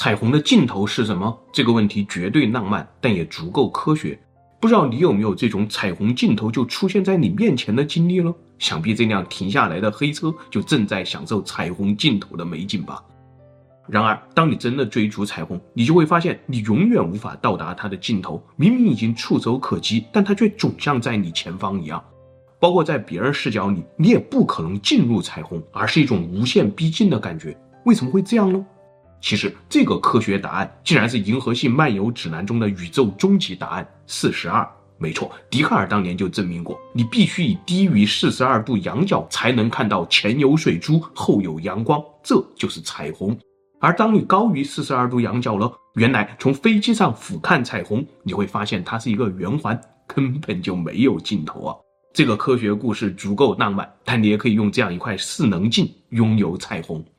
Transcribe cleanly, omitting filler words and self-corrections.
彩虹的尽头是什么？这个问题绝对浪漫，但也足够科学。不知道你有没有这种彩虹尽头就出现在你面前的经历呢？想必这辆停下来的黑车就正在享受彩虹尽头的美景吧。然而当你真的追逐彩虹，你就会发现你永远无法到达它的尽头，明明已经触手可及，但它却总像在你前方一样。包括在别人视角里，你也不可能进入彩虹，而是一种无限逼近的感觉。为什么会这样呢？其实这个科学答案竟然是银河系漫游指南中的宇宙终极答案42。没错，笛卡尔当年就证明过，你必须以低于42度仰角才能看到前有水珠后有阳光，这就是彩虹。而当你高于42度仰角了，原来从飞机上俯瞰彩虹，你会发现它是一个圆环，根本就没有尽头啊。这个科学故事足够浪漫，但你也可以用这样一块势能镜拥有彩虹。